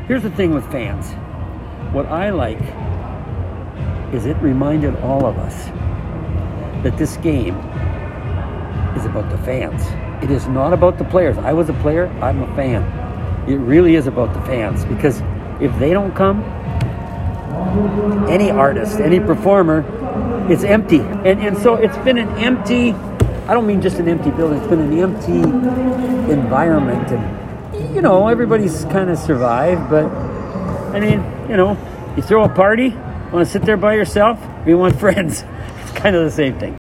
Here's the thing with fans. What I like is it reminded all of us that this game is about the fans. It is not about the players. I was a player. I'm a fan. It really is about the fans, because if they don't come, any artist, any performer, it's empty. And so it's been an empty, I don't mean just an empty building, it's been an empty environment. And, you know, everybody's kind of survived, but, I mean, you know, you throw a party, want to sit there by yourself, or you want friends? It's kind of the same thing.